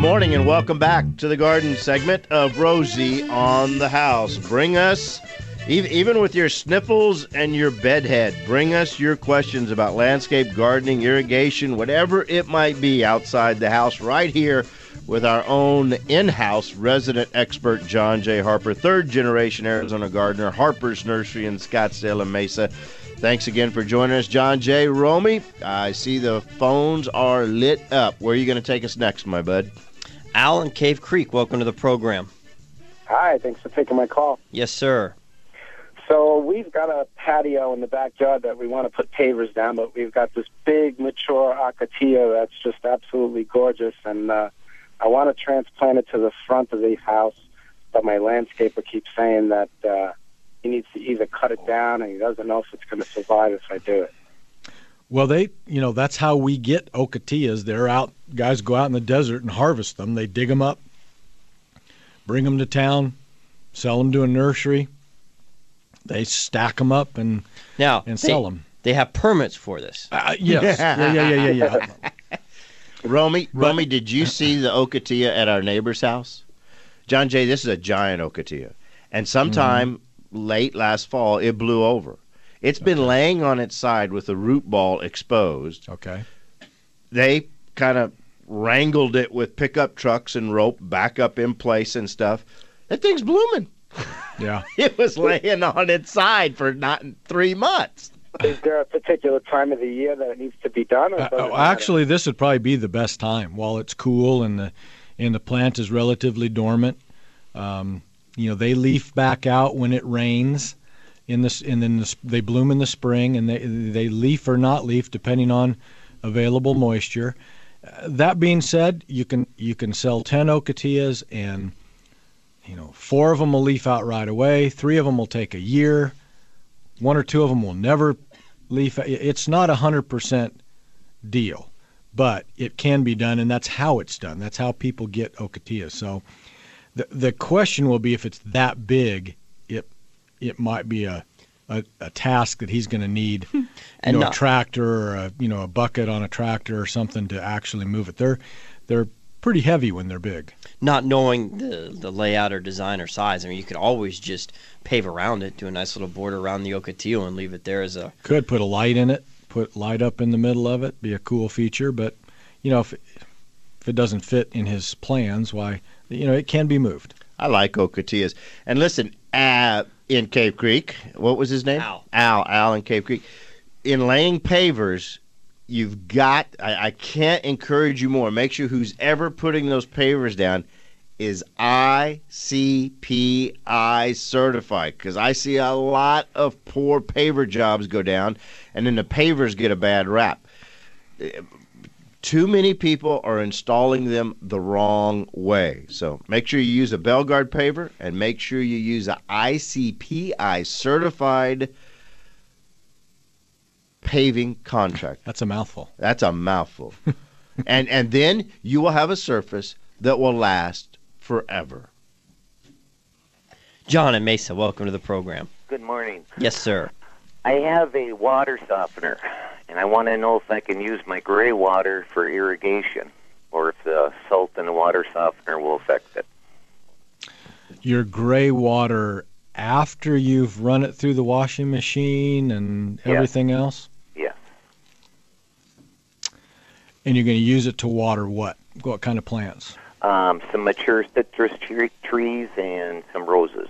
morning and welcome back to the garden segment of Rosie on the House. Bring us, even with your sniffles and your bedhead, bring us your questions about landscape, gardening, irrigation, whatever it might be outside the house, right here with our own in-house resident expert, John J. Harper, third-generation Arizona gardener, Harper's Nursery in Scottsdale and Mesa. Thanks again for joining us, John J. Romy. I see the phones are lit up. Where are you going to take us next, my bud? Al in Cave Creek, welcome to the program. Hi, thanks for taking my call. Yes, sir. So we've got a patio in the backyard that we want to put pavers down, but we've got this big, mature acacia that's just absolutely gorgeous, and I want to transplant it to the front of the house, but my landscaper keeps saying that he needs to either cut it down, and he doesn't know if it's going to survive if I do it. Well, that's how we get ocotillas. They're out, guys go out in the desert and harvest them. They dig them up, bring them to town, sell them to a nursery. They stack them up and sell them. They have permits for this. Yes. Yeah. Romy, did you see the ocotillas at our neighbor's house? John J., this is a giant ocotillas. And sometime late last fall, it blew over. It's been laying on its side with the root ball exposed. Okay. They kind of wrangled it with pickup trucks and rope back up in place and stuff. That thing's blooming. Yeah. It was laying on its side for not 3 months. Is there a particular time of the year that it needs to be done? Actually, this would probably be the best time while it's cool and the plant is relatively dormant. They leaf back out when it rains. They bloom in the spring, and they leaf or not leaf depending on available moisture. That being said, you can sell 10 ocotillas, and 4 of them will leaf out right away. 3 of them will take a year. 1 or 2 of them will never leaf. It's not 100% deal, but it can be done, and that's how it's done. That's how people get ocotillas. So the question will be, if it's that big, it might be a task that he's going to need, a tractor or a bucket on a tractor or something to actually move it. They're pretty heavy when they're big. Not knowing the layout or design or size, I mean, you could always just pave around it, do a nice little border around the ocotillo and leave it there as a... Could put a light in it, put light up in the middle of it, be a cool feature, but if it doesn't fit in his plans, why, it can be moved. I like ocotillas. And listen, in Cave Creek, what was his name? Al in Cave Creek. In laying pavers, you've got, I can't encourage you more. Make sure who's ever putting those pavers down is ICPI certified, because I see a lot of poor paver jobs go down, and then the pavers get a bad rap. Too many people are installing them the wrong way. So make sure you use a Belgard paver, and make sure you use a ICPI certified paving contract. That's a mouthful. That's a mouthful. and then you will have a surface that will last forever. John in Mesa, welcome to the program. Good morning. Yes, sir. I have a water softener, and I want to know if I can use my gray water for irrigation, or if the salt in the water softener will affect it. Your gray water after you've run it through the washing machine and everything else? Yes. And you're going to use it to water what? What kind of plants? Some mature citrus trees and some roses.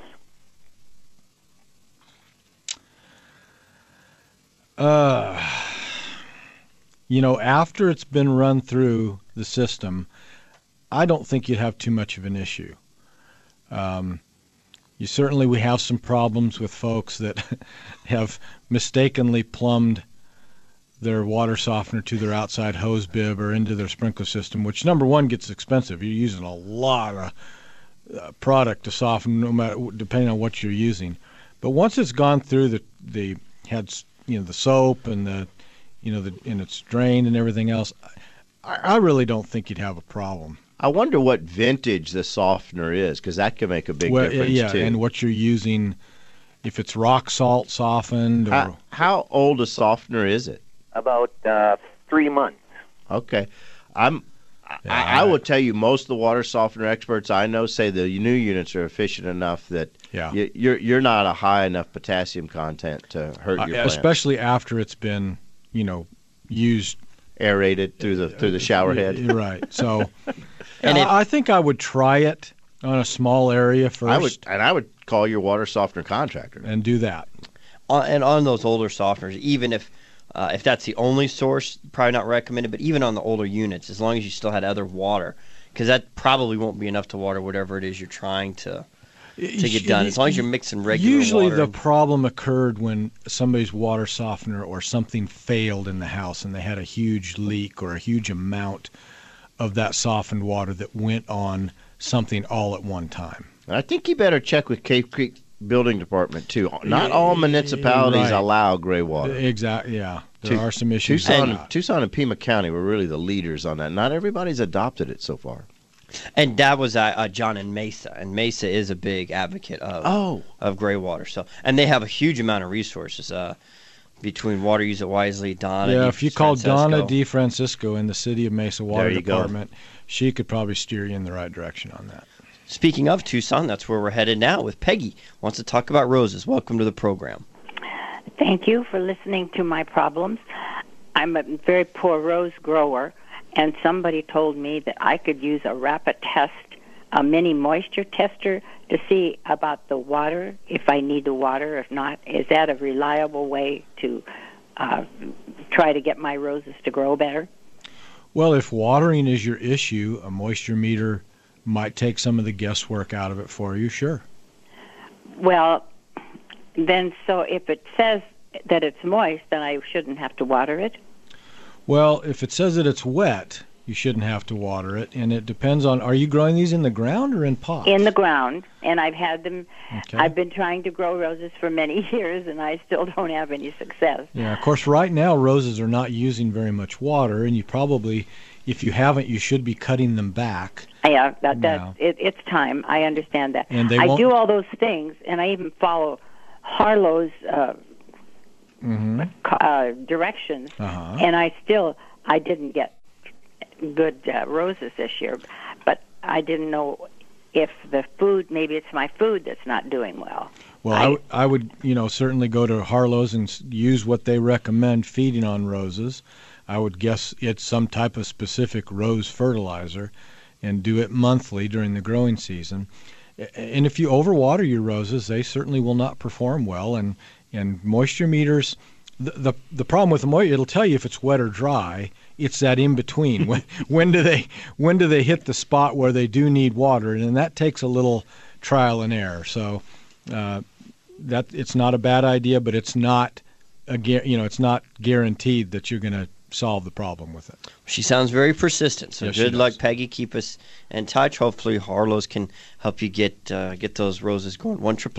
After it's been run through the system, I don't think you'd have too much of an issue. We have some problems with folks that have mistakenly plumbed their water softener to their outside hose bib or into their sprinkler system, which, number one, gets expensive. You're using a lot of product to soften, no matter, depending on what you're using. But once it's gone through the soap and and it's drained and everything else, I really don't think you'd have a problem. I wonder what vintage the softener is, because that can make a big difference too. And what you're using, if it's rock salt softened. How old a softener is it? About 3 months. Okay. I'm I would tell you most of the water softener experts I know say the new units are efficient enough that you're not a high enough potassium content to hurt your plant. Especially after it's been, used, aerated through the shower head. Right. So, I think I would try it on a small area first. I would call your water softener contractor and do that. And on those older softeners, even if that's the only source, probably not recommended. But even on the older units, as long as you still had other water, because that probably won't be enough to water whatever it is you're trying to get done. As long as you're mixing regular usually water. The problem occurred when somebody's water softener or something failed in the house and they had a huge leak or a huge amount of that softened water that went on something all at one time. I think you better check with Cave Creek Building Department too. Not all municipalities allow gray water. Exactly. Yeah, there are some issues. Tucson and Pima County were really the leaders on that. Not everybody's adopted it so far. And that was John in Mesa, and Mesa is a big advocate of gray water. So, and they have a huge amount of resources between Water Use It Wisely, Donna. Yeah, if you call Donna DeFrancisco in the City of Mesa Water Department, she could probably steer you in the right direction on that. Speaking of Tucson, that's where we're headed now with Peggy. Wants to talk about roses. Welcome to the program. Thank you for listening to my problems. I'm a very poor rose grower, and somebody told me that I could use a rapid test, a mini moisture tester, to see about the water, if I need the water, if not. Is that a reliable way to try to get my roses to grow better? Well, if watering is your issue, a moisture meter might take some of the guesswork out of it for you, sure. Well, then so if it says that it's moist, then I shouldn't have to water it? Well, if it says that it's wet, you shouldn't have to water it, and it depends on, are you growing these in the ground or in pots? In the ground, and I've had them, I've been trying to grow roses for many years, and I still don't have any success. Yeah, of course, right now roses are not using very much water, and you probably, if you haven't, you should be cutting them back. Yeah, it's time. I understand that. And I do all those things, and I even follow Harlow's directions, and I didn't get good roses this year, but I didn't know if the food, maybe it's my food that's not doing well. Well, I would, certainly go to Harlow's and use what they recommend feeding on roses. I would guess it's some type of specific rose fertilizer, and do it monthly during the growing season. And if you overwater your roses, they certainly will not perform well. And moisture meters, the problem with the moisture, it'll tell you if it's wet or dry. It's that in between. when do they hit the spot where they do need water? And that takes a little trial and error. So that it's not a bad idea, but it's not it's not guaranteed that you're going to solve the problem with it. She sounds very persistent, so yes, good luck, Peggy. Keep us in touch. Hopefully Harlow's can help you get those roses going.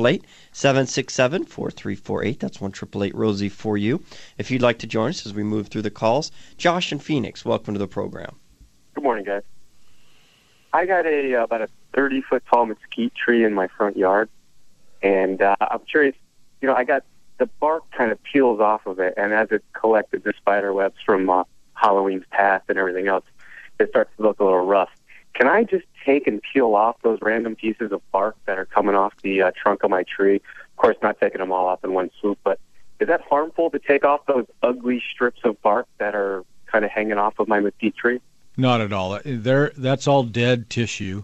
1-888-767-4348. That's 1-888-ROSIE for you. If you'd like to join us as we move through the calls. Josh in Phoenix, welcome to the program. Good morning, guys. I got about a 30-foot tall mesquite tree in my front yard, and I'm curious, I got the bark kind of peels off of it, and as it collected the spider webs from Halloween's past and everything else, it starts to look a little rough. Can I just take and peel off those random pieces of bark that are coming off the trunk of my tree? Of course, not taking them all off in one swoop, but is that harmful to take off those ugly strips of bark that are kind of hanging off of my mesquite tree? Not at all. That's all dead tissue,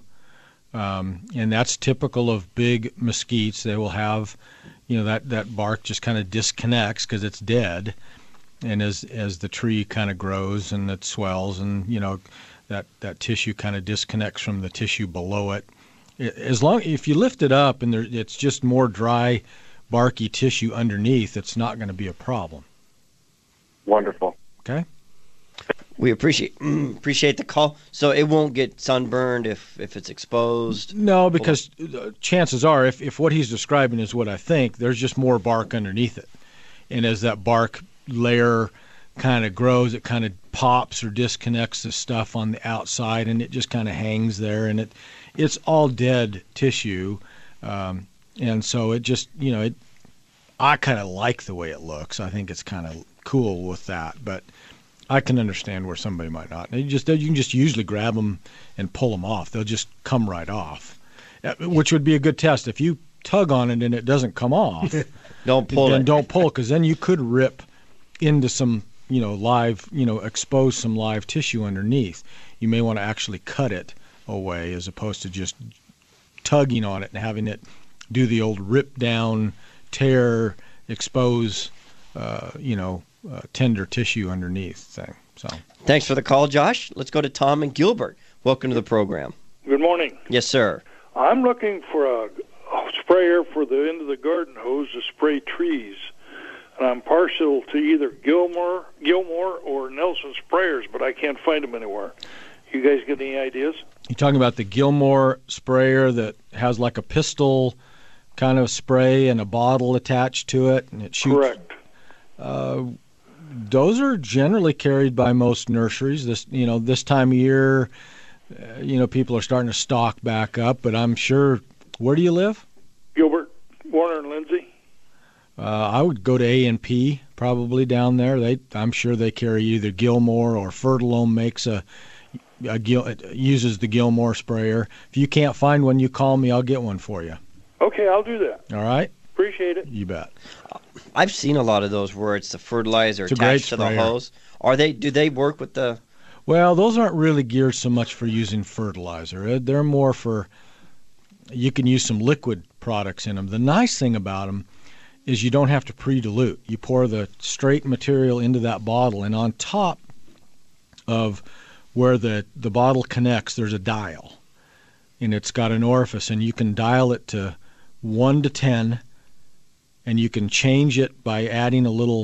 and that's typical of big mesquites. They will have that bark just kind of disconnects because it's dead, and as the tree kind of grows and it swells, and that tissue kind of disconnects from the tissue below it. If you lift it up and it's just more dry, barky tissue underneath, it's not going to be a problem. Wonderful. Okay. We appreciate the call. So it won't get sunburned if it's exposed? No, because chances are, if what he's describing is what I think, there's just more bark underneath it. And as that bark layer kind of grows, it kind of pops or disconnects the stuff on the outside, and it just kind of hangs there. And it's all dead tissue. And so it just, I kind of like the way it looks. I think it's kind of cool with that. But I can understand where somebody might not. You can just usually grab them and pull them off. They'll just come right off, which would be a good test. If you tug on it and it doesn't come off, don't pull it. Don't pull, because then you could rip into some, live, expose some live tissue underneath. You may want to actually cut it away as opposed to just tugging on it and having it do the old rip down, tear, expose, tender tissue underneath thing. So thanks for the call, Josh. Let's go to Tom and Gilbert. Welcome to the program. Good morning. Yes, sir. I'm looking for a sprayer for the end of the garden hose to spray trees, and I'm partial to either Gilmore or Nelson sprayers, but I can't find them anywhere. You guys got any ideas? You're talking about the Gilmore sprayer that has like a pistol kind of spray and a bottle attached to it, and it shoots. Correct. Those are generally carried by most nurseries. This time of year, people are starting to stock back up. But I'm sure. Where do you live? Gilbert, Warner, and Lindsay. I would go to A&P probably down there. I'm sure they carry either Gilmore or Fertilome makes uses the Gilmore sprayer. If you can't find one, you call me. I'll get one for you. Okay, I'll do that. All right. Appreciate it. You bet. I've seen a lot of those where it's the fertilizer attached to the hose. Do they work with the? Well, those aren't really geared so much for using fertilizer. They're more for, you can use some liquid products in them. The nice thing about them is you don't have to pre-dilute. You pour the straight material into that bottle, and on top of where the bottle connects, there's a dial, and it's got an orifice, and you can dial it to 1 to 10, and you can change it by adding a little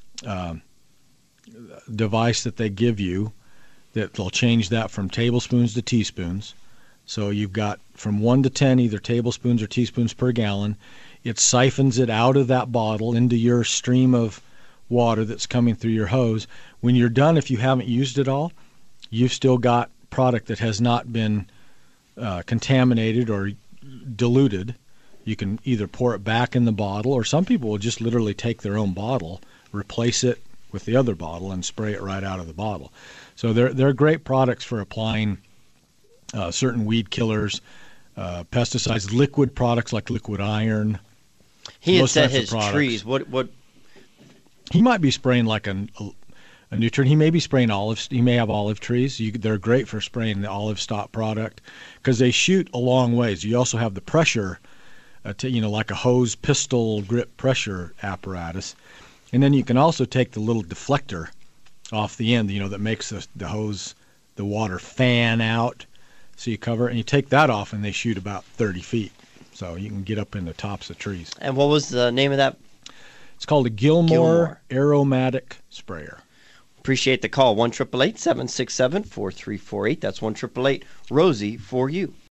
device that they give you that will change that from tablespoons to teaspoons. So you've got from 1 to 10, either tablespoons or teaspoons per gallon. It siphons it out of that bottle into your stream of water that's coming through your hose. When you're done, if you haven't used it all, you've still got product that has not been contaminated or diluted. You can either pour it back in the bottle, or some people will just literally take their own bottle, replace it with the other bottle, and spray it right out of the bottle. So they're great products for applying certain weed killers, pesticides, liquid products like liquid iron. He had said his trees. What? He might be spraying like a nutrient. He may be spraying olives. He may have olive trees. They're great for spraying the olive stock product because they shoot a long ways. You also have the pressure, like a hose pistol grip pressure apparatus. And then you can also take the little deflector off the end, that makes the hose, the water fan out. So you cover it, and you take that off, and they shoot about 30 feet. So you can get up in the tops of trees. And what was the name of that? It's called a Gilmore Aromatic Sprayer. Appreciate the call. 1-888-767-4348. That's 1-888-ROSIE for you.